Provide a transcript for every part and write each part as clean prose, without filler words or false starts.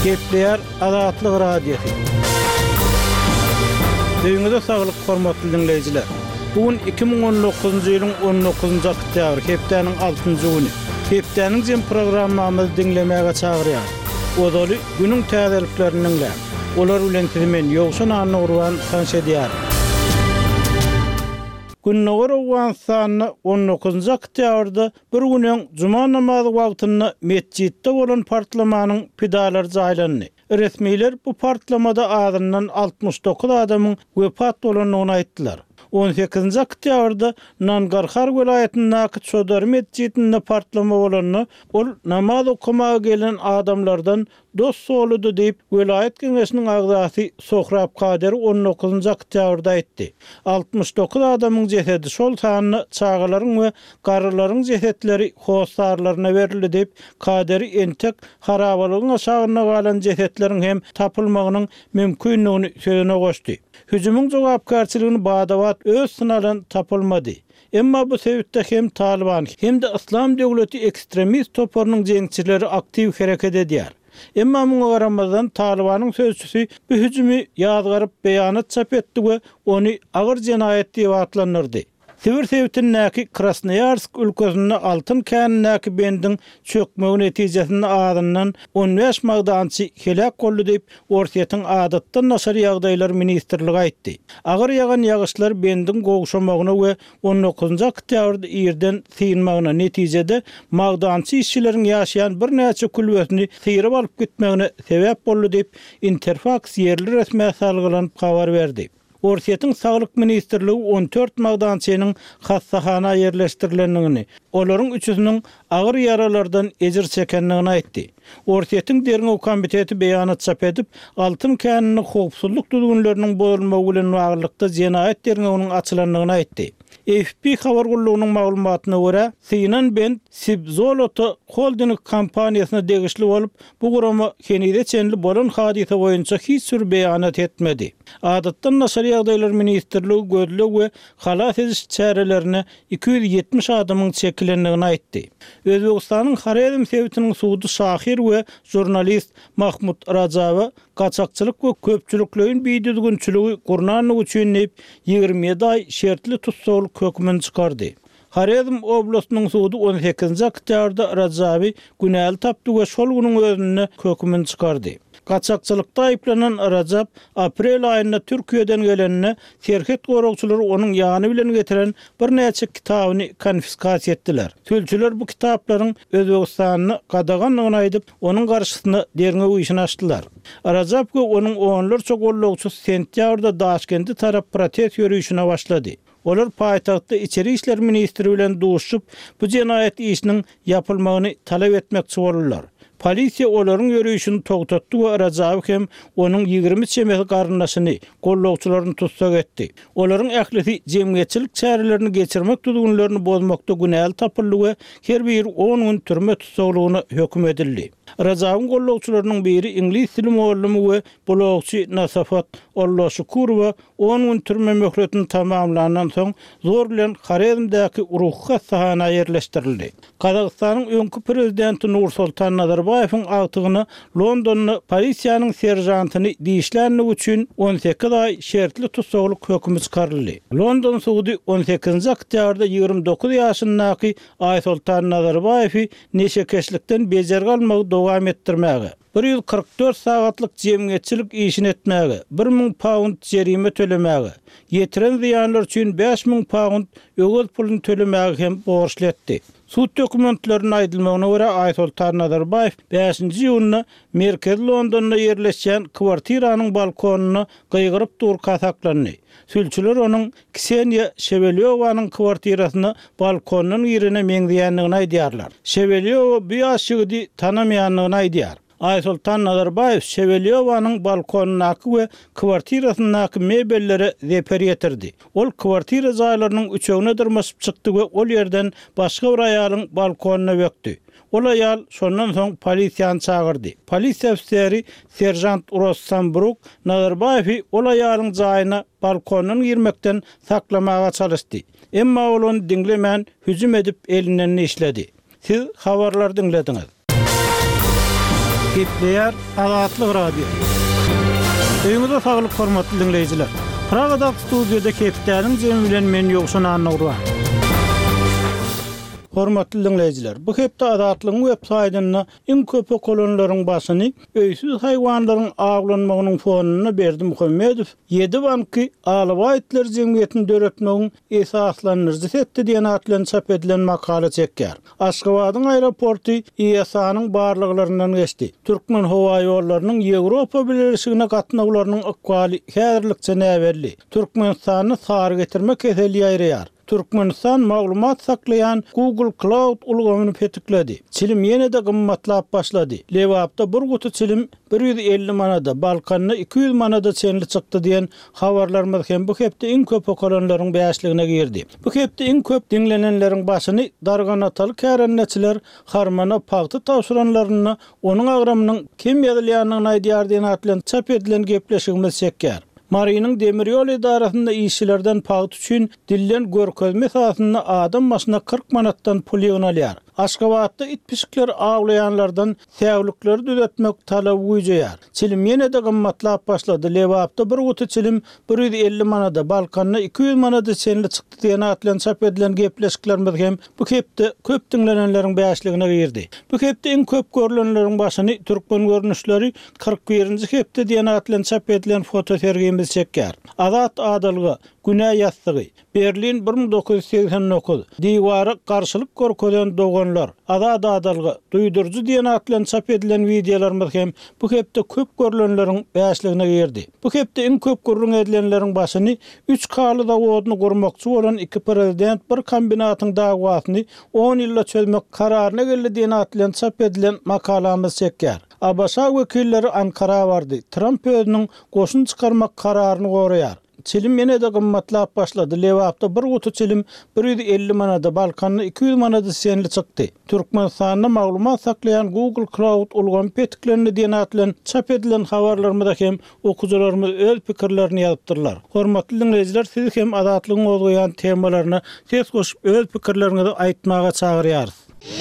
Gepleyer Azatlyk Radiosu. Öňüňizde saglyk hormatly dinleýijiler. Bugün 2019-njy ýylyň 19-njy oktýabr, hepdeniň 6-njy güni. Hepdeniň jem programmamyzy dinlemäge çagyrýar. Odaly günüň täzeliklerini dinlä. Olar bilen men ýogşan anny urwan tanşedýär. Günnäger owan sany 19-njy oktýabrda bir günüň juma namazy wagtyny mesjidde bolan partlamanyň pidalary jaýlandy. Resmiler bu partlamada adından 69 adamyň wepat bolanyny aýtdylar. 18-nji oktýabrda Nangarhar welaýatyndaky Çodar mesjidinde partlama bolanyny ol namaz okumaga gelen adamlardan dost soludy diýip welaýat geňeşiniň agzasy Sohrab Kader 19-njy oktýabrda aýtdy. 69 adamyň jesedi şol sanyny çağalaryň we garrylaryň jesetleri howsarlaryna berildi diýip Kaderi entek harabalygyň aşagyna galan jesetleriň hem tapylmagynyň mümkinligini sözüne goşdy. Hüjümüň jogapkarçylygyny Badawat öz synalan tapylmady. Emma bu sebäpde hem Taliban hem de İslam döwleti ekstremist toparynyň jeňçileri aktiw hereket edýär. Emma muňa garamazdan Talibanyň sözçüsü bu hüjümi ýazgaryp beýanat çap etdi we ony agyr jenaýat diýip atlandyrdy. Sibir sebäpdinäki Krasnoyarsk ülkesinde altyn känindäki bendiň çökmegi netijesinde adından 15 magdançy helak boldy diýip Orsiýetiň adatdan naşar ýagdaýlar ministrligi aýtdy. Agyr ýagan ýagyşlar bendiň gowşamagyna we 19-njy oktýabrda ýerden syýnmagyna netijede magdançy işçileriň ýaşaýan bir näçe kulbetini syýryp alyp gitmegine sebäp boldy diýip Interfax ýerli resmi salgylanyp habar berdi. Orsiýetiň Saglyk ministrligi 14 magdançynyň hassahana ýerleşdirilendigini, olaryň üçüsiniň agyr ýaralardan ejir çekendigini aýtdy. Orsiýetiň derňew komiteti beýanat çap edip, altyn känini howpsuzlyk düzgünleriniň bozulmagy bilen baglykda jenaýat derňewiň açylandygyny aýtdy. AFP habar gullugynyň maglumatyna görä, Sinan Ben Sibzolota holding kompaniýasyna degişli bolup, bu gurama kenide çenli bolan hadisa boýunça hiç bir beýanat etmedi. Adatdan naşar ýagdaýlar ministrligi gözlegi we halas ediş çärelerini 270 adamyň çekilendigini aýtdy. Özbegistanyň Haredim sebätiniň suwdy şahir we jurnalist Mahmud Rajawa gaçakçylyk we köpçülikleriň biýdüzgünçiligi gurnanyny üçin 27 ay şertli tutsagylyk hökmüni çykardy. Haredim oblastynyň suwdy 18-nji oktýabrda Rajawy günäli tapdy we şol güniň özünde hökmüni çykardy. Gaçakçylykda aýplanan Rajab aprel aýynda Türkiýeden gelenine serhet goragçylary onuň ýany bilen getiren bir näçe kitabyny konfiskasiýa etdiler. Tölçüler bu kitaplaryň Özbegistanyny gadaganyny aýdyp, onuň garşysyna derňew işini açdylar. Rajab we onuň oğullar çok gollagçy sentýabrda Daşkentde tarap protest ýürüýüşine başlady. Olar paýtagtda içeri işler ministri bilen duşup bu jenaýat işiniň ýapylmagyny talap etmekçi boldular. Polisiýa olaryň ýürüýüşini togtatdy we Rajaw hem onuň 20 çemek garyndaşyny gollagçylaryny tutsak etdi. Olaryň ählisi jemgyýetçilik çärelerini geçirmek düzgünlerini bozmakda günäli tapyldy we her biri 10 gün türme tutsaklygyna hökm edildi. Rajawyň gollagçylarynyň biri ingliz dili muallimi we blogçy Nasafat Allahşukurova 10 gün türme möhletini tamamlandan soň zor bilen Haredimdäki ruhha sahana ýerleşdirildi. Kazakstanyň öňkü prezidenti Nursultan Nazarbayewiň agtygyny Londonny polisiýanyň serjantyny diýişlerini üçin 18 ay şertli tutsaklyk hökmü çykaryldy. London suwdy 18-nji oktýabrda 29 ýaşyndaky Aýsultan Nazarbayewi neşekeşlikden bejer galmagy dowam etdirmäge, 144 sagatlyk jemgyýetçilik işini etmäge, 1000 pound jerime tölemäge, ýetiren ziýanlar üçin 5000 pound öwel pulyny tölemäge hem borçly etdi. Sud dokumentlerine aýdylmagyna görä Aýsultan Nazarbayew 5-nji ýylyna Merkez Londonda ýerleşen kwartiranyň balkonuny gyýgyryp dur kasaklandy. Sülçüler onuň Kseniya Şeveliyowanyň kwartirasyny balkonunyň ýerine meňdiýändigini aýdýarlar. Şeveliowa bu ýaşygy tanamaýanlygyny aýdýar. Aýsultan Nazarbayew Şeveliyowanyň balkonunaky we kwartirasynaky mebellere zeper ýetirdi. Ol kwartira jaýlarynyň üçegine dyrmaşyp çykdy we ol ýerden başga bir aýalyň balkonuna bökdi. Ol aýal şondan soň polisiýany çağırdy. Polisiýa ofiseri serjant Urossan Bruk Nazarbayewi ol aýalyň jaýyna balkonuny girmekden saklamaga çalışdy. Emma ol onu dinlemän hüjüm edip elinden işledi. Siz habarlar dinlediňiz. Gepleýär Azatlyk Radio. Öýüňizde saglyk hormatly dinleýijiler. Pragada studiýada Kepdäniň jemi bilen men ýogşan anagurwa. Hormatly dinleýijiler, bu hepde Azatlygyň websaýtyna iň köp okulanylaryň başyny öýsüz haýwanlaryň aglanmagynyň fonuny berdi Muhammedow. 7 banky Alawa itler jemgyýetini döretmegiň esaslanyrjy setdi diýen atlan çap edilen makala çekýär. Aşgabatyň aeroporty IASA-nyň barlyklaryndan geçdi. Türkmen howa ýollarynyň Ýewropa birleşigine gatnawlarynyň ykbaly häzirlikçe näberli. Türkmenistany sary getirmek keseli ýaýraýar. Türkmenistan maglumat saklayan Google Cloud ulgamyny petikledi. Çilim ýene-de gymmatlap başlady. Lewapda bir gutu çilim 150 manada, Balkanyna 200 manada çenli çykdy diýen habarlar hem bu hepde iň köp okulanylaryň bäşligine girdi. Bu hepde iň köp dinlenenleriň başyny darganatal kärenneçiler harmana pagty tawşyranlaryny onuň agramynyň kim ýazylýanyny aýdýar diýen atlan çap edilen gepleşigimiz çekýär. Mariyanyň demir ýol idarasynda işçilerden paýt üçin dillen görkezme esasyny adam başyna 40 manatdan pul ýygynalýar. Aşgabatda itpişikler aglayanlardan täwlikleri düzeltmek talaby goýýar. Çilim ýene-de gymmatlap başlady. Lewapda bir gutu çilim 150 manada, Balkanyna 200 manada çenli çykdy diýen atlan çap edilen gepleşiklerimiz hem bu hepde köp dinlenenleriň bäşligine girdi. Bu hepde iň köp görülenleriň başyny türkmen görnüşleri 41-nji hepde diýen atlan çap edilen foto sergimiz çekýär. Azat adalygy, günä ýazsygy, Berlin 1989, diwara garşylyk görkezen doganlar, azat adalygy, duýdurjy diýen atlan çap edilen videolarymyz hem bu hepde köp görülenleriň bäşligine girdi. Bu hepde iň köp görülen edilenleriň başyny 3 kaly zawodyny gurmakçy bolan iki prezident bir kombinatyň dagwasyny 10 ýylla çözmek kararyna geldi diýen atlan çap edilen makalamyz çekýär. Abaşa wekilleri Ankara bardy. Trump özüniň goşun çykarmak kararyny goraýar. Çilim ýene-de gymmatlap başlady. Lewapda bir gutu çilim 150 manada, Balkanyna 200 manada çenli çykdy. Türkmenistanyň maglumat saklayan Google Cloud ulgamy petiklerini diýen atlan çap edilen habarlarymyzda hem okujalarymyz öz pikirlerini ýazypdyrlar. Hormatly dinleýijiler, siz hem azatlygyň ozgoýan temalaryna ses goşup öz pikirleriňizi aýtmaga çagyrýarys.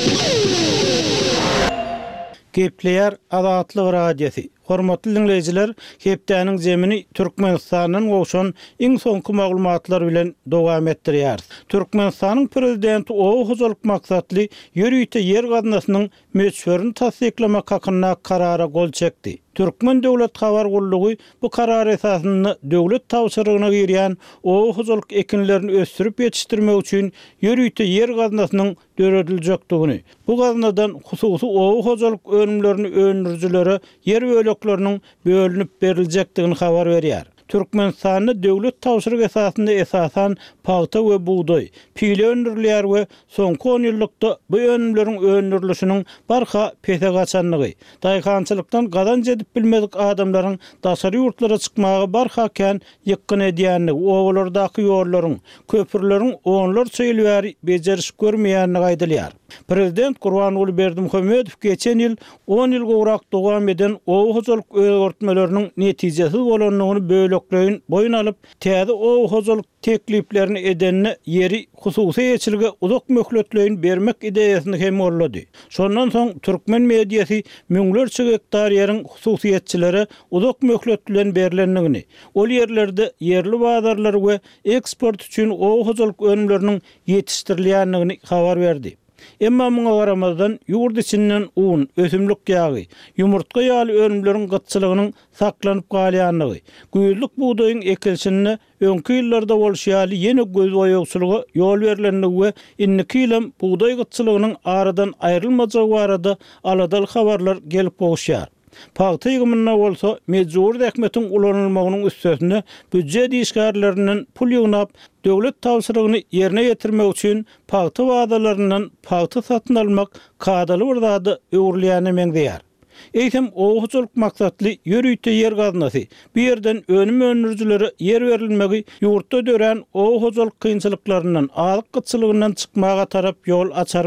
Gepleýär Azatlyk Radiosi. Hormatly dinleýijiler, Kepdäniň jemini Türkmenistanyň goşan iň soňky maglumatlar bilen dowam etdirýär. Türkmenistanyň prezidenti o hojalyk maksatly ýörüýte yer gaznasynyň meçhörüni tasdiklamak hakyna karara gol çekdi. Türkmen döwlet habar gullugy bu karar esasyny döwlet tawşyrygyna girýän o hojalyk ekinlerini ösdürip ýetişdirmek üçin ýörüýte yer gaznasynyň döredilýekdigini, bu gaznadan hususy o hojalyk önümlerini öndürjülere yer bölekleriniň bölünip berilýekdigini habar berýär. Türkmenistanyň döwlet tawşyryk esasynda esasan paýta we buğday, pile öndürilýär we soňky 10 ýyllykda bu önümleriň öndürilişiniň barha pese gaçanlygy, daýkançylykdan gazanç edip bilmedik adamlaryň daşary ýurtlara çykmagy barha kän ýykyn edýänligi, owalardaky ýollaryň, köpürleriň onlar çeýilýär bejeriş görmeýänligi aýdylýar. Prezident Gurbanuly Berdimuhammedow geçen ýyl 10 ýyl gowrak dowam eden o hojalyk özgertmeleriniň netijesi bolanyny bölekleýin boyun alyp, täze o hojalyk tekliplerini edenine yeri hususy ýeçilge uzak möhletleýin bermek ideýasyny hem orlady. Şondan soň türkmen mediýasy müňlerçe hektar ýeriň hususiýetçilere uzak möhlet bilen berilendigini, ol ýerlerde yerli bazarlar we eksport üçin o hojalyk önümleriniň ýetişdirilýändigini habar berdi. Emma muňa garamazdan ýurt içinden un, ösümlik ýagy, ýumurtga ýaly önümleriň gytçylygynyň saklanyp galýanlygy, güýzlük buğdaýyň ekilişine öňki ýyllarda bolşýaly ýene göz oýagçylygy ýol berilenligi we inniki ýylym buğdaý gytçylygynyň aradan aýrylmajagy barada aladal habarlar gelip bolşýar. Paýta ýygymyna bolsa mejbur häkmetiň ulanylmagynyň üstesine büdjet işgärlerinden pul ýygnap döwlet tawşyrygyny ýerine ýetirmek üçin paýta wadalaryndan paýta satyn almak kadaly bir zady öwrülýäni meňdeýär. Eýsem o hojalyk maksatly ýörüýte yer gaznasy bir ýerden önüm öndürjülere yer berilmegi ýurtda dören o hojalyk kynçylyklaryndan, alyk gytçylygyndan çykmaga tarap ýol açarmy?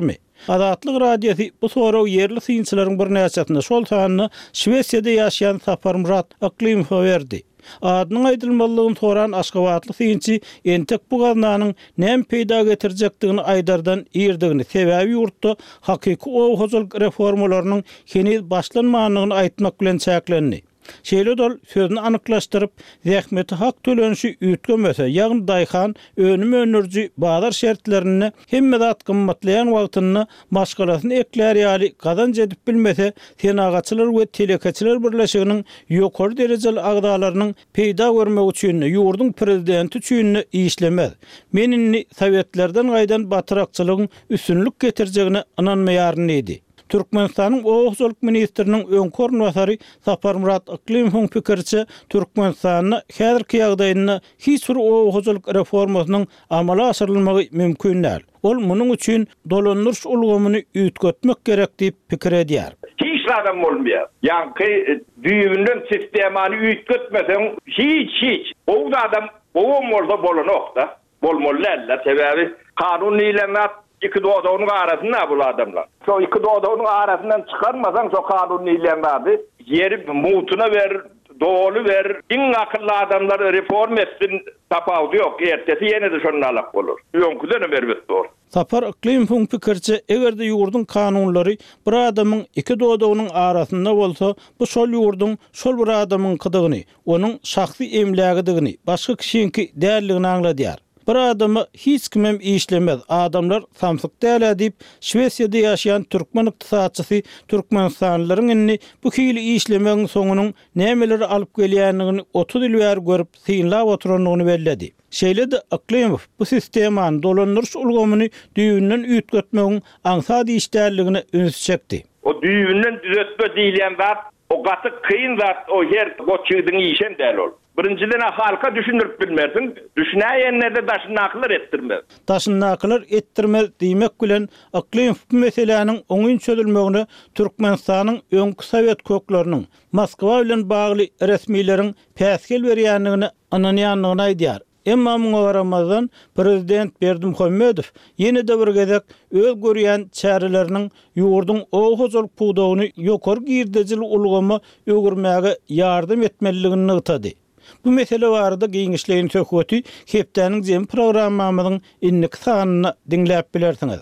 Azatlyk radiosu bu soraw yerli synçylaryň bir näçesinde şol taýany Şwesiýada ýaşaýan Sapar Murat Aklimov berdi. Adynyň aýdylmalygyny soran Aşgabatly synçy entek bu gaznanyň näme peýda getirjekdigini aýdardan ýerdigini, sebäbi ýurtda hakyky owhuzlyk reformalarynyň heni başlanmagyny aýtmak bilen çäklendi. Şeýle dol sözüni anyklaşdyryp, zähmeti hak tölenişi üýtgemese, ýagny daýhan önüme önürji bazar şertlerini hemme zat gymmatlayan wagtyny maşgalasyny ekler ýaly gazanç edip bilmese, senagaçylar we telekaçylar birleşiginiň ýokary derejeli agdalarynyň peýda görmek üçin ýurdun prezidenti üçin işlemez. Meninni Sowetlerden gaýdan batyrakçylygyň üstünlük getirjegine inanmaýaryn idi. Türkmenistanyň owhuzlyk ministriniň öňkör näzary Sapar Murat Aklimowyň pikirçe, Türkmenistanyň häzirki ýagdaýyny hiç bir owhuzlyk reformasynyň amala asyrylmagy mümkin näl. Ol munyň üçin dolandyryş ulgamyny üýtgetmek gerek diýip pikir edýär. Hiç adam bolmaýar. Ýa-ni düýünden sistemany üýtgetmesen hiç. O adam bolmasa bolanokda. Bolmalylar sebäbi kanun ýylanat iki doğduğunun arasında bu adamlar. So iki doğduğunun arasından çıkarmasan so kanun ýylanady. Yeri mutuna ver, doğulu ver. İn akıllı adamlar reform etsin tapawdy yok. Ertesi yine de şonun alak bolur. Ýönküden berbet dor. Sapar Aklimov pikirçe, egerde ýurdun kanunlary bir adamyň iki doğduğunun arasında bolsa, bu şol ýurdun şol bir adamyň kydygyny, onuň şahsy emlägidigini, başga kişiňki dälligini aňladýar. Bir adamı hiç kimem işlemez. Adamlar samsyk däl edip Şwesiýada ýaşaýan türkmen ykdysatçysy Türkmenistanlylaryň inni bu hili işlemegiň soňunyň nämeleri alyp gelýändigini 30 ýyl bäri görüp synlap oturanlygyny belledi. Şeýle-de Aklimov bu sistemany dolandyryş ulgamyny düýünden üýtgetmegiň aňsady işdärligine öňsü çekdi. O düýünden düzetme diýilen zat, o gaty kıyın zat, o her goçydyň işen däl ol. Birinciden halka düşünürüp bilmersin, düşünäýenlerde daşynaklar ettirmez. Daşynaklar ettirmez diýmek bilen Aklimov bu meseleniň oňun çözülmegine Türkmenistanyň öňkü Sowet kökleriniň Moskwa bilen bagly resmiýleriň päsgel berýändigini ananýanlygyny aýdýar. Emma muňa garamazdan Prezident Berdimuhammedow ýene-de bir gezek öz görýän çäreleriniň ýurdun owhuzlyk puwdagyny ýokary girdejil ulgamy öwürmäge ýardym etmeliligini ýytady. Bu mesele barada giňişleýin söhbeti hepdäniň jem programmamyzyň innik sanyny dinläp bilersiňiz.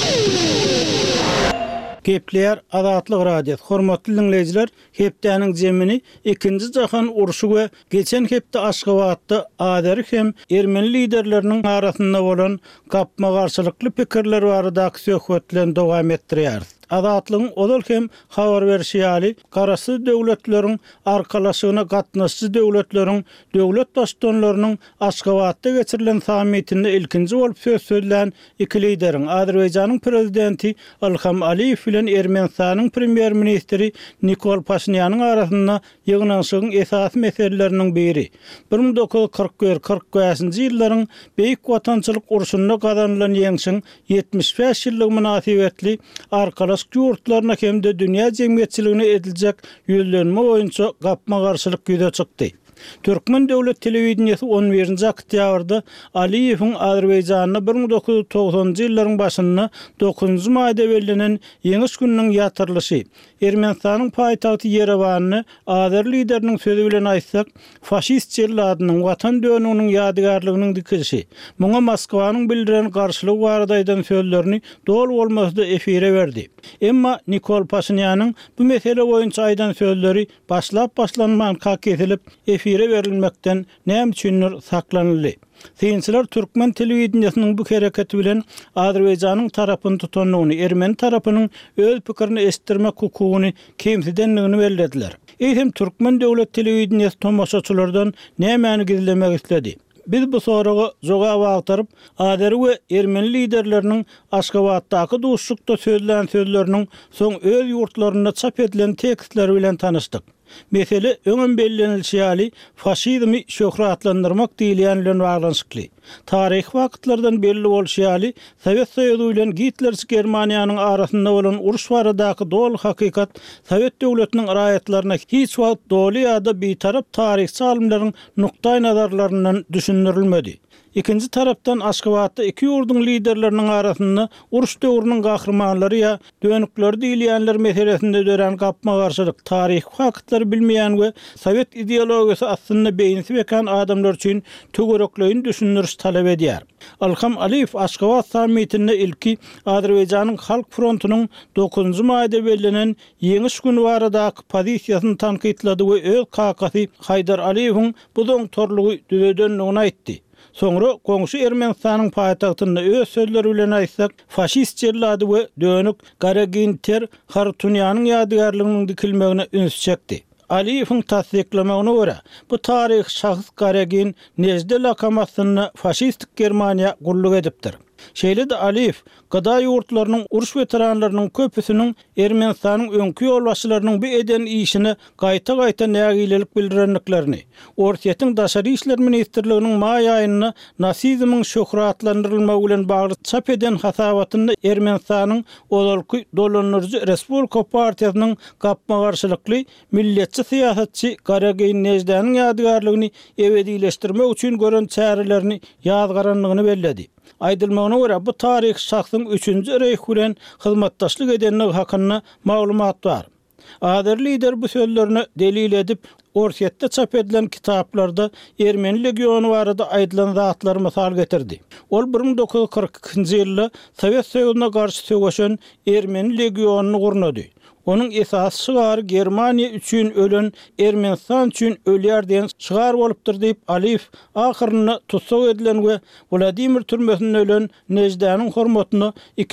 Gepler Azatlyk radiosu. Hormatly dinleýijiler, hepdäniň jemini 2-nji jahan uruşy we geçen hepde Aşgabatda Azeri hem Ermeni liderleriniň arasynda bolan gapma garşylykly pikirler barada söhbetlen dowam etdirýär. Azatlygyň odol hem habar berişi ýaly garasy döwletleriň arkalaşygyna gatnaşçy döwletleriň döwlet başdanlarynyň Aşgabatda geçirilen sammitinde ilkinji bolup söz söýlen iki lideriň Azerbaýjanyň prezidenti Ilham Aliýew bilen Ermenistanyň premier ministri Nikol Pashinýanyň arasynda ýygnanyşygyň esasy meselelerining biri 1941-45-nji ýyllaryň beýik watançylyk uruşunda gazanylan ýeňişiň 75 ýyllyk münasibetli arkalaş ýurtlaryna hem de dünýä jemgyýetçiligine ediljek ýönelenme boýunça gapma garşylyk ýüze çykdy. Türkmen döwlet telewizionyasy 11-nji oktýabrda Aliýewiň Azerbaýjanyna 1990-njy ýyllaryň başynda 9-njy maýda bellänen ýeňiş gününiň ýatyrlyşy, Ermenistanyň paýtagty Yerewanyny Azer lideriniň sözü bilen aýtsak, faşist çerladynyň watan dönüňiň ýadygarlygynyň dikilişi, muňa Moskwanyň bildiren garşylygy baradaýdan sözlerini dol bolmasda efire berdi. Emma Nikol Pashinýanyň bu mesele boýunça aýdan sözleri başlanman kesilip efire berilmekden näme üçindir saklanyldy. Synçylar Türkmen telewizionysynyň bu hereketi bilen Azerbaýjanyň tarapyny tutanlygyny, Ermeni tarapynyň öz pikirini estirmek hukugyny kemsidenligini bellediler. Eýsem Türkmen döwlet telewizionyasy tomoşaçylardan nämäni gizlemek istedi? Biz bu soraga jogap agtaryp, Azeri we Ermeni liderleriniň Aşgabatdaky duşlukda sözlän sözleriniň soň öz ýurtlarynda çap edilen tekstleri bilen tanışdyk. Mesele öňün bellenilşi ýaly faşizmi şöhratlandyrmak diýilýän bilen baglanşykly. Tarih wagtlardan belli bolşy ýaly Sowet Soýuzy bilen Hitlerski Germaniýanyň arasynda bolan uruş baradaky dol hakykat Sowet döwletiniň raýatlaryna hiç wagt doly ýa-da bitarap tarihçi alimleriň nukdaý nazarlaryndan düşündirilmedi. İkinci tarapdan Aşgabatda iki ýurdun liderlerinin arasynda uruş döwrüniň gahrymanlary ýa dönükleri diýilýänler meselesinde dören gapma garşylyk, taryh faktlar bilmeýän we Sowet ideologiýasy aslynda beýinsi bekan adamlar üçin töwerekleýin düşündiriş talap edýär. Alham Aliýew Aşgabat sammitinde ilki Azerbaýjanyň Halk Frontunyň 9-njy maýda bellänen ýeňiş güni baradaky pozisiýasyny tanqidlady we öz kakasy Haydar Aliýewiň bu doňtorlugy düzedänligini aýtdy. Soňra goňşy Ermenistanyň paýtagtynda öz sözleri bilen aýtsak, faşist jerlady we dönük Garaginter Hartunýanyň ýadygarlygynyň dikilmegine üns çekdi. Aliýewiň tasdiklemegine görä, bu taryh şahs Garagin nejde lakamasyny faşistik Germaniýa gulluk edipdir. Şeýle de Aliýew gada ýurtlarynyň uruş veteranlarynyň köpüsiniň Ermenistanyň öňkü ýolbaşçylarynyň bu eden işini gaýta-gaýta nägilelik bildirenliklerini, Ortiýetiň daşary işler ministrliginiň maý aýyny nasizmiň şöhratlandyrylmagy bilen bagly çap eden hasabatyny Ermenistanyň olalky dolanyrjy Respublika partiýasynyň gapma garşylykly milletçi syýasatçy Garagin Nejdanyň ýadygarlygyny ebedileşdirmek üçin gören çärelerini ýazgaranlygyny belledi. Aýdylmagyna görä bu taryh şahsyň 3-nji Reýh bilen hyzmatdaşlyk edenligi hakynda maglumat bar. Ader lider bu sözlerini delil edip Ortiýetde çap edilen kitaplarda Ermeni legionu barada aýdylan zatlar mysal getirdi. Ol 1942-nji ýylda Sowet Soýuzyna garşy söwüşen Ermeni legionuny gurnady. Onun esas şygary Germaniýa üçin ölen Ermenistan üçin ölýär diýen şygar bolupdyr diýip Aliýew ahyrynda tutsak edilen we Vladimir türmesinde ölen Nejdanyň hormatyny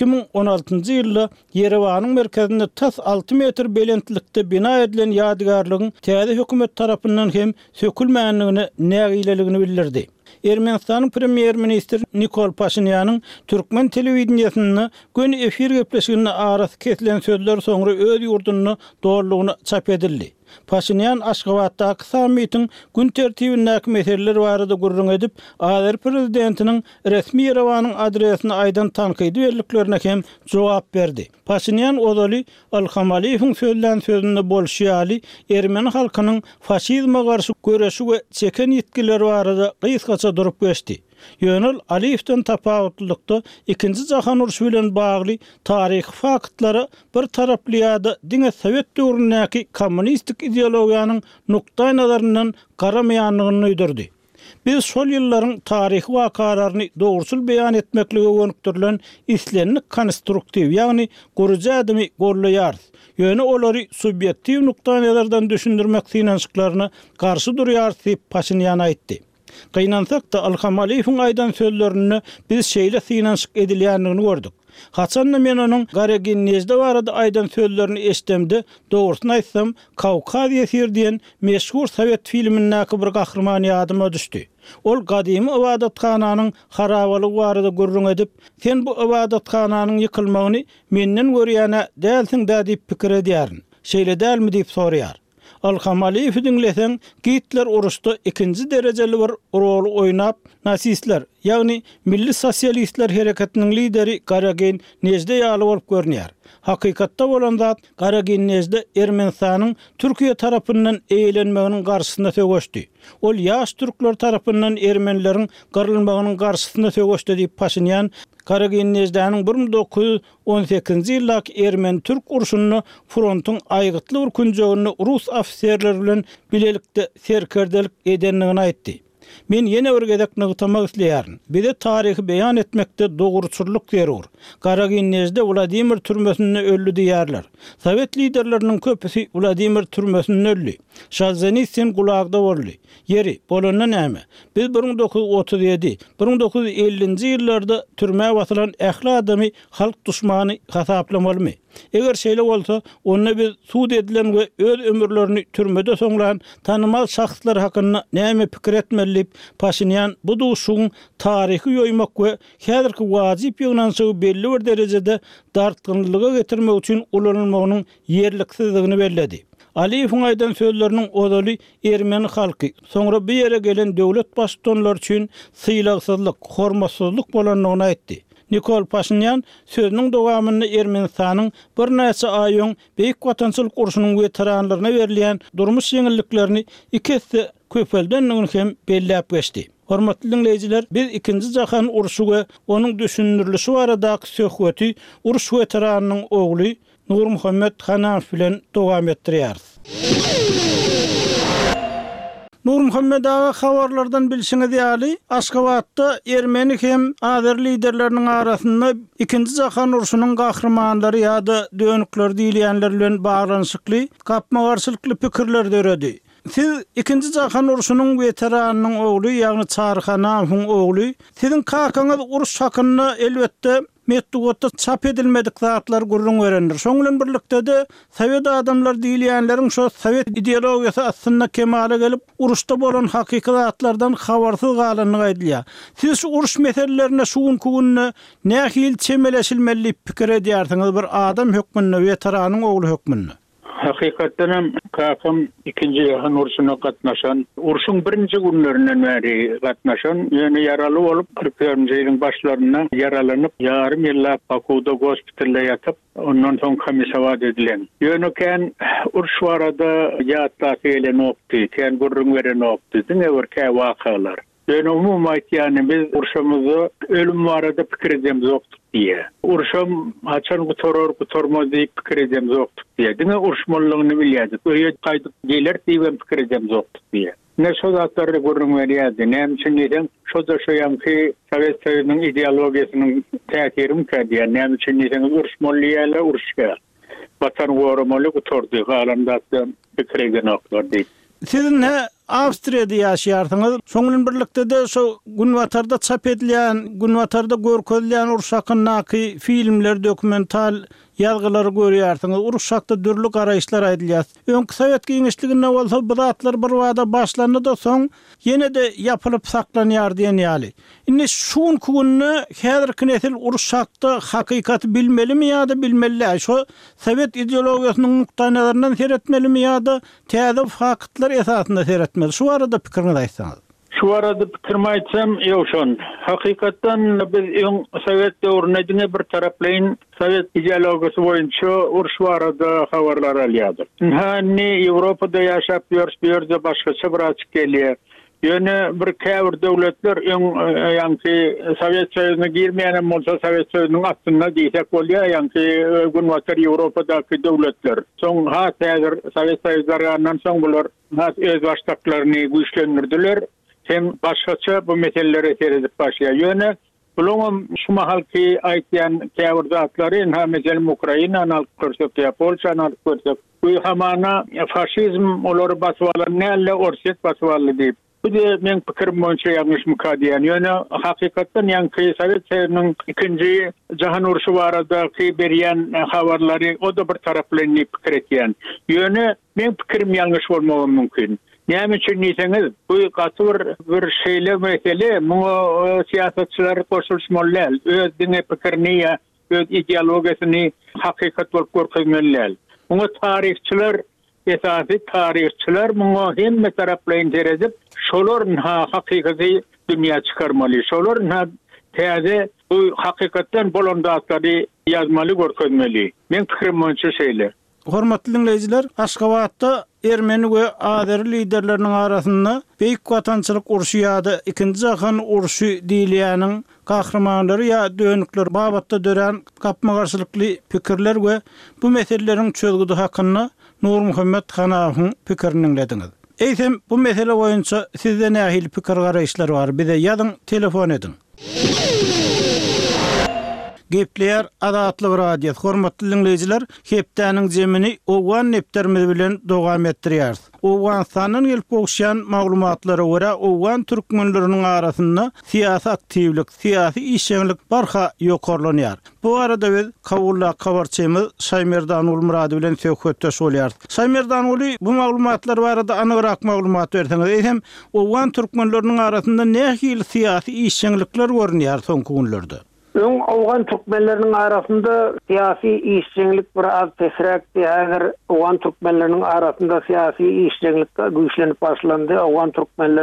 2016-njy ýylda Yerewanyň merkezinde tas 6 metr belentlikde bina edilen ýadygarlygyň täze hökümet tarapyndan hem sökülmänligini nägileligini bildirdi. Ermenistanyň premier ministri Nikol Pashinyan'ın Türkmen telewizionyny gün efir gepleşigine arasy kesilen sözler soňra öz ýurduny doğrulugyny çap edildi. Pashinyan Aşgabatdaky sammitin gün tertibindäki meseleler barada gurrun edip, Azer prezidentiniň resmi Yerewanyň adresini aýdan tanqidi berliklerine hem jogap berdi. Pashinyan odaly Alham Aliýewiň söýlen sözünde bolşýaly Ermeni halkynyň faşizme garşy göreşi we çeken ýetkileri barada gysgaça durup geçdi. Ýönel Aliýewden tapawutlykda ikinji jahan uruşy bilen bagly taryh faktlary bir taraply ýa-da diňe Sowet döwründäki kommunistik ideologiýanyň nukta nazaryndan garamaýanlygyny öýderdi. Biz şol ýyllaryň taryh wakalaryny dogrusul beýan etmeklige gönükdirilen islenlik konstruktiw, ýagny guruja adymy gollaýar. Ýöne olary subyektiw nukta nazardan düşündirmek synançyklaryna garşy durýar diýip Pashinyan aýtdy. Gynansak da Alham Aliýewiň aýdan sözlerini biz şeýle synançyk edilýänligini gördük. Haçan men onuň Garagin Nejde barada aýdan sözlerini eşdemde, dogrusyny aýtsam, Kawkaziýa sir diýen meşhur Sowet filmindäki bir gahrman ýadyma düşdi. Ol gadymy ibadathananyň harabalygy barada gurrun edip, sen bu ibadathananyň ýykylmagyny menden görýäne dälsiň-dä diýip pikir edýärin. Şeýle dälmi diýip soraýar. Alham Aliýewi dinlesen, Hitler uruşda ikinji derejeli bir rol oýnap, nasistler, ýagny milli sosialistler hereketiniň lideri Garagin Nejde ýaly bolup görnýär. Hakykatda bolan zat Garagin Nejde Ermenistanyň Türkiýe tarapyndan eýlenmeginiň garşysyna sögeşdi. Ol ýaş türkler tarapyndan ermenileriň garylmagynyň garşysyna sögeşdi diýip Pashinyan Garagin Nejdanyň 1918-nji ýyldaky Ermen-Türk uruşuny frontyň aýgytly bir künjegini Rus ofisiýerleri bilen bilelikde serkerdelik edenligini aýtdy. Men ýene bir gezek nygtamak isleýärin. Bize taryhy beýan etmekde dogruçurluk zerur. Garagin Nejde Vladimir türmesinde öldü diýerler. Sowet liderleriniň köpüsi Vladimir türmesinde öldü. Şalzenisin gulagda boldy. Yeri bolandan näme? Biz 1937, 1950-nji ýyllarda türmäge basylan ähli adamy halk duşmany hasaplamalymy? Eger şeýle bolsa, onda biz suud edilen we öz ömürlerini türmede soňlayan tanymal şahslar hakynda näme pikir etmeli? Pashinyan bu duşuň taryhy ýoýmak we häzirki wajyp ýygnansy belli bir derejede dartgynlyga getirmek üçin ulanylmagynyň ýerliksizligini belledi. Aliýewiň aýdan sözleriniň odaly Ermeni halky, soňra bir ýere gelen döwlet başçyları üçin syýlagsyzlyk, hormatsyzlyk bolanlygyny aýtdy. Nikol Pashinyan sözüniň dowamynda Ermenistanyň bir näçe aýyň beýik watançylyk uruşunyň veteranlaryna berilýän durmuş ýeňilliklerini ikisi köpeldenligini hem belläp geçdi. Hormatly dinleyijiler, biz ikinji jahan urşuga onuň düşünürlüşi barada söhbeti uruş veterananyň ogly Nur Muhammed Hanafi bilen dowam etdirýär. Nur Muhammed ağa habarlardan bilşiňiz ýaly, Aşgabatda Ermeni hem Azer liderleriniň arasynda ikinji jahan urşunyň gahrmanlary ýa-da dönükler diýilýänler bilen baglanyşykly, gapma-garşylykly pikirler döredi. Siz ikinji jahan urşunyň veterananyň ogly ýagny Çarhanawyň ogly, siziň kakaňyz uruş hakyny elbetde metdugatda çap edilmedik zatlar gurrun verendir. Şoň bilen birlikde de Sowet adamlar diýilýänleriň şo Sowet ideologiýasy aslynda kemale gelip uruşda bolan hakyky zatlardan habarsyz galanlygy aýdylýar. Siz şu uruş meselelerine şuň kugunny nähil çemeleşilmeli pikir edýärsiňiz bir adam hökmünde, veteranyň ogly hökmünde? Hakikaten hem kakam ikinci jahan urşuna katnaşan, urşun birinci günlerinden beri katnaşan, yani yaralı olup 40-njy ýylyň başlarına yaralanıp, yarım ýylla Bakuda gospitalda yatıp, ondan soň komisawat edilen. Ýöne urş barada ýatda gelen opdy, ken gurrun veren opdy, diňe bir wakalar. Ýöne umum aýtýany biz urşamyzy ölüm barada pikir edýämiz ýokdur diye. Urşam haçan gutormaz diýip pikir edýämiz ýokdur diye. Diňe urşmalygyny bilýärdik. Öýe gaýdyp geler diýip pikir edýämiz ýokdur diye. Ne şo zatlary gurrun berýärdi. Näme üçin diýsem, şo da şoýamky Sowet Soýuzynyň ideologiýasynyň täsirim kädiýär. Näme üçin diýsem, urşmaly urşga. Vatan gorumaly gutordy, galanda pikir edýänoklar diýip. Siz ne Awstriýada ýaşaýarsyňyz? Şoň bilen birlikde de şo Günwatarda çap edilýän, Günwatarda görkezilýän uruş hakyny filmler, dokumental ýazgylary görýärsiňiz. Uruş hakda dürli garaýşlar aýdylýar. Öňkü Sowet giňişliginde bolsa bu zatlar bir wada başlandy da soň ýene de ýapylyp saklanýar diýen ýaly. Indi şuň kunny häzirki nesil uruş hakda hakykaty bilmelimi ýa-da bilmeli? Şo Sowet ideologiýasynyň nukdanazaryndan seretmelimi ýa-da täze faktlar esasynda seretmeli? Şu arada pikirinizi aýtsaňyz. Şu arada pikirimi aýtsam, ýokşon. Hakykatdan biz Sowet döwrüne diňe bir taraplayın Sowet ideologiýasy boýunça uruş barada habarlar alýardy. Hani Ýewropada ýaşap ýörse başgaça bir açyk gelýär. Ýöne bir käbir döwletler ýa-ni Sowet Soýuzyna girmeýän bolsa Sowet Soýuzynyň aslynda diýsek bolýar, ýa-ni Günwatar Ýewropadaky döwletler. Soň häzir Sowet Soýuzynyň soň bular öz başlaklaryny güýçlendirdiler. Hem başgaça bu meselelere seredip başlaýar. Ýöne bulunum şu mahalki aýtýan käbir zatlary, mesela Ukraina analyk görsekler, Polşa analyk görsekler. Bu hamana faşizm olary basywalan näle orset basywaldy diýip. Bu da men pikirim boýunça ýalňyş mukadiýan. Ýöne hakykatdan ýa-ni Sowet Soýuzynyň ikinji jahan urşy baradaky berýän habarlary o da bir taraplanly pikir etýän. Ýöne men pikirim ýalňyş bolmagy mümkin. Näme üçin diýseňiz, bu gaty bir şeýle mesele, muňa siýasatçylar goşulmaly, öz diňe pikirini, öz ideologiýasyny hakykat bolup görkezmeli. Muňa taryhçylar, esasy taryhçylar muňa hemme taraplaryň teredip, şolaryň hakykaty dünýä çykarmaly. Şolaryň täze bu hakykatdan bolan zatlary ýazmaly, görkezmeli. Men pikirim boýunça şeýle. Hormatly dinleyijiler, Aşgabatda Ermeni we Azer liderleriniň arasynda beýik watançylyk urşy ýa-da ikinji jahan urşy diýilýäniň gahrmanlary ýa dönükler babatda dören gapma-garşylykly pikirler we bu meseleleriň çözgüdi hakyny Nur Muhammed Hanafiň pikirini dinlediňiz. Eýsem bu mesele boýunça sizde nähili pikir garaýşlar bar? Bize ýazyň, telefon edin. Gepler adatly bir radio. Hormatly dinleyijiler, hepdäniň jemini Owan nepterimiz bilen dowam etdirýär. Owan sanyň gelip okşan maglumatlary görä Owan türkmenleriniň arasynda siýasy aktivlik, siýasy işçilik barha ýokarlanýar. Bu arada biz kabulla kabarçymyz Şaymerdan Ulmurady bilen söhbetdeş bolýar. Şaymerdan uly bu maglumatlary barada anyrak maglumat berseňiz, eýsem Owan türkmenleriniň arasynda nähili siýasy işçilikler görünýär soňky günlerde? Owan türkmenleriniň arasynda siyasi işçilik bir az pesrekdi. Häzir Owan türkmenleriniň arasynda siyasi işçilik güýçlenip başlandy. Owan türkmenler hem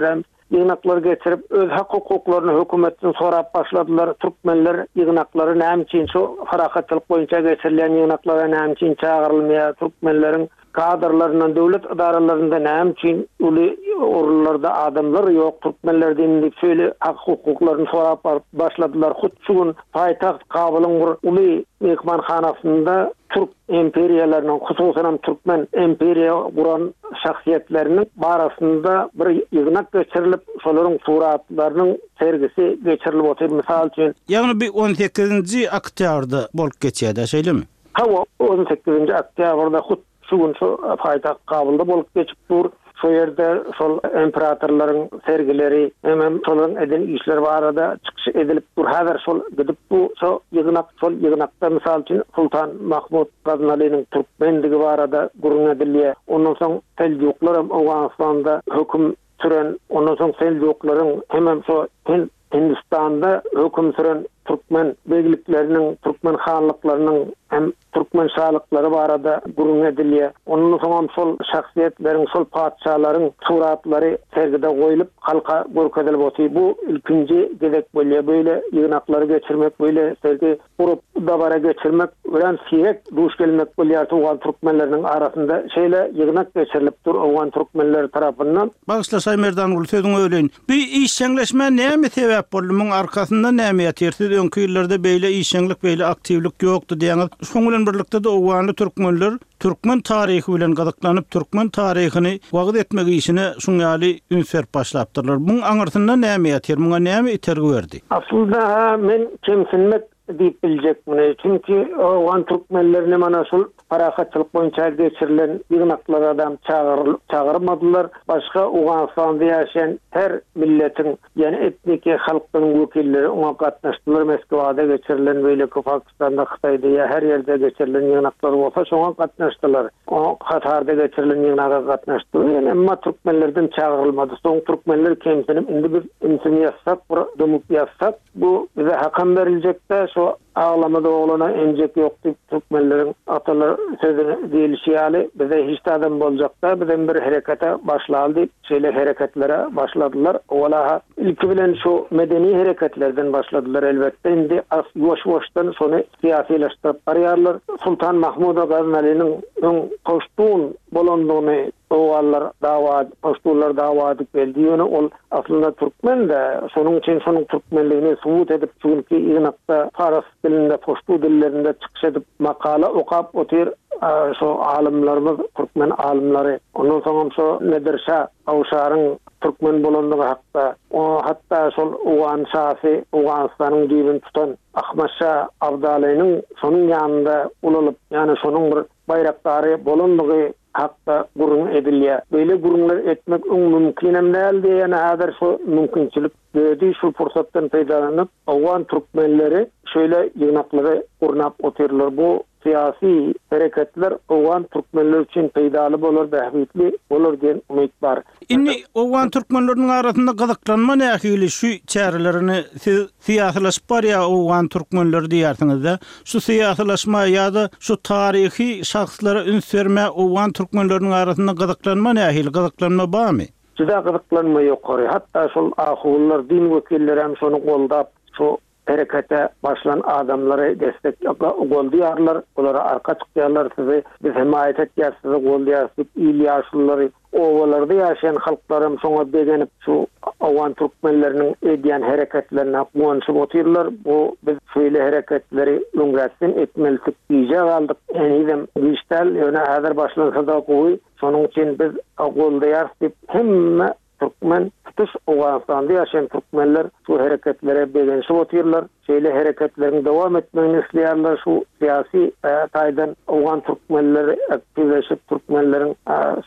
ýygnaklar geçirip öz hak hukuklaryny hökümetden sorap başladylar. Türkmenler ýygnaklary näme üçin şu harakatçylyk boýunça geçirilen ýygnaklara näme üçin çağırylmaýar? Türkmenleriň kadrlarından döwlet idaralarında näme üçin uly orullarda adamlar ýok? Türkmenler dinlip şöyle hak hukuklaryny sorap başladylar. Hutçugun paýtaxt Kabylyň bir uly mehmanhanasynda Türk imperiýalarynyň, hususan Türkmen imperiýa guran şahsiýetleriniň barasynda bir ýygnak geçirilip, şolaryň suratlarynyň sergisi geçirilip otyr. Misal üçin, ýagny bir 18-nji oktýabrda bolup geçýärdi, şeýlemi? Ha, 18-nji oktýabrda hutçugun şu paýtaxt Kabylda bolup geçip dur. Şu yerde sol imperatorlaryň sergileri, hemem şolaryň eden işleri barada çykyş edilip dur. Häzir şol gidip bu şo ýygnakda misal üçin Sultan Mahmud Gaznalynyň Türkmendigi barada gurun edilýär. Ondan soň Seljuklary Awganistanda höküm süren, ondan soň Seljuklaryň hemem şo Hindistan'da höküm süren Türkmen beyliklerinin, Türkmen hanlıklarının hem Türkmen şahlıkları barada gurun edilýär. Onun soňam şol şahsiýetlerin, şol padşahlaryň suratlary sergide goýulyp halka görkezilip otyr. Bu ilkinji gezek bolýar. Böyle ýygnakları geçirmek, böyle sergi gurup dabara geçirmek, ölen sirek duş gelmek bolýar. Tugan Türkmenleriň arasında şeýle ýygnak geçirilip dur Awgan Türkmenleri tarapyndan. Bagyşla Saýmerdan ul sözüňi öýleýin. Bir işçileşme näme sebäp boldy? Muň arkasynda näme ýatyr? Öňkü ýylllarda beýle işçilik, beýle aktivlik ýokdy diýeniz. Şoň bilen birlikde de Awganly türkmenler Türkmen taryhy bilen gazaklanyp Türkmen taryhyny wagt etmek işine şuňaly ünsür başlapdyrlar. Muň aňyrtynda näme ýatyr? Muňa näme itergi berdi? Aslında men kimsinmek diýip biljekmin. Çünki Awgan türkmenlerini mana şol harakatçylyk boýunça geçirilen ýygnaklar adam çağırmadylar. Başga Awganistanda ýaşaýan her milletiň, ýani etnik halkyň wekilleri oňa gatnaşdylar. Moskwada geçirilen beýle Pakistanda, Hytaýda ýa her ýerde geçirilen ýygnaklar bolsa şoňa gatnaşdylar. O Katarda geçirilen ýygnaklara gatnaşdylar. Ýani emma türkmenlerden çağırylmady. Soň türkmenler kimsinip indi bir insan ýazsak, bir dumup ýazsak, bu bize hakam beriljekde şu ağlamada oğlana encek yok diýip Türkmenleriň atalar sözüne diýilýär. Bize hiç adam boljak-da bizden bir herekete başlandy. Şeýle hereketlere başladylar. Ola ilki bilen şu medeni hereketlerden başladylar elbetde. Indi ýoş-ýoşdan şonu siýasileşdirip barýarlar. Sultan Mahmud Gaznalynyň koştuğun bolandygyny oğallar poştullar dawa edip geldiğini, ol aslında Türkmen de şonun için şonun Türkmenliğini subut edip çünkü ýygnakda Fars dilinde, poştu dillerinde çykyş edip makala okap otyr şu alimlerimiz, Türkmen alimleri. Ondan soňra şu Nedirşah Awşaryň Türkmen bolandygy hakda, hatta şol Awgan şahsy, Awganistanyň diýibin tutan Ahmadşah Abdalynyň şonun ýanynda ulalyp, ýani şonun bir bayraktary bolandygy hakda gurun edilýär. Böyle gurunlar etmek mümkin emnäl diýen häzir şu mümkinçilik gördü, şu fursatdan peýdalanyp Awgan türkmenleri şöyle ýygnaklary gurnap otyrlar. Bu siyasi hareketler Awgan türkmenler için peýdaly bolar, bähbitli bolar diýen umyt bar. Inni Awgan türkmenleriniň arasynda gazaklanma nähili şu çärelerini siýasylaşyp barýa Awgan türkmenleri diýersiňiz-de. Şu siýasylaşma ýa-da şu taryhy şahslara üns berme Awgan türkmenleriniň arasynda gazaklanma nähili, gazaklanma barmy? Juda gazaklanma ýokary. Hatta şol ahullar, din wekilleri hem şonu goldap, şu harekete başlan adamları destek goldiýarlar, olara arka çykýarlar, sizi biz himayet etýär, sizi goldiýar, ýyl ýaşulary, owalarda ýaşaýan halklarym şoňa begenip şu Awgan türkmenleriniň edýän hareketlerine guwanşyp otyrlar. Bu biz şeýle hareketleri öňrätsin etmelik diýje galdyk. Enidem dijital ýöne häzir başlansa da goý, şonuň için biz goldiýar diýip hemme Türkmen tutuş Awganistanda ýaşaýan türkmenler şu hareketlere begenşip otyrlar. Şeýle hareketleriň dowam etmegini isleýärler. Şu siýasy taýdan Awgan türkmenleri aktivleşip türkmenleriň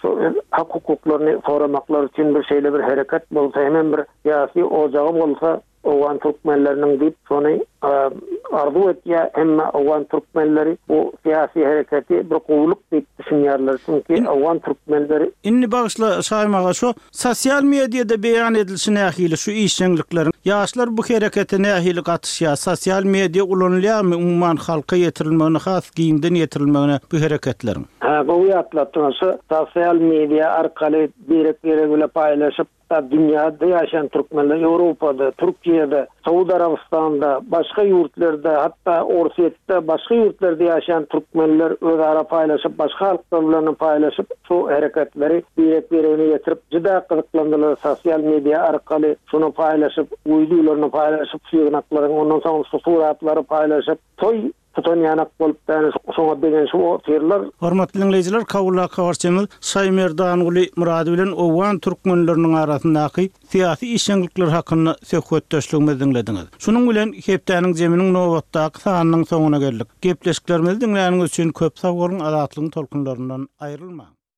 hak hukuklaryny soramaklar üçin bir şeýle bir hareket bolsa, hemen bir siýasy ojagy bolsa Awgan türkmenleriniň diýip şonu arzu etýär. Emma Awgan türkmenleri bu siýasy hareketi bir gowluk diýip düşünýärler. Çünki Awgan türkmenleri inni bagyşla saýmaga şu sosial mediada beýan edilişi nähili şu işçiliklerin ýaşlar bu harekete nähili gatışýar. Sosial media ulanylýarmy umman halka ýetirilmegine, has giýimden ýetirilmegine bu hareketlerin? Bu ýatlatdyňy sosial media arkaly berek bilen paýlaşyp hatta dünyada yaşayan Türkmenler, Avrupa'da, Türkiye'de, Saudi Arabistan'da, başka yurtlarda, hatta Orset'te, başka yurtlarda yaşayan Türkmenler özara paylaşıp, başka halklarla paylaşıp, şu hareketleri birine getirip, cida kızıklandılar sosyal medya arkalı, şunu paylaşıp, uydularını paylaşıp, sığınaklarını, ondan sonra suratları paylaşıp, toy tutan yanak bolup yani soňa begen şu terler. Hormatly dinleyijiler, kawula kawarçymyz Saýmer Danyguly Murady bilen owan türkmenleriniň arasyndaky syýasy işçilikler hakyny söhbetdeşligimizi dinlediňiz. Şunuň bilen hepdäniň jeminiň nowatdaky sanynyň soňuna geldik. Gepleşiklerimizi dinläniňiz üçin köp sag bolun, azatlygyň tolkunlaryndan aýrylmaň.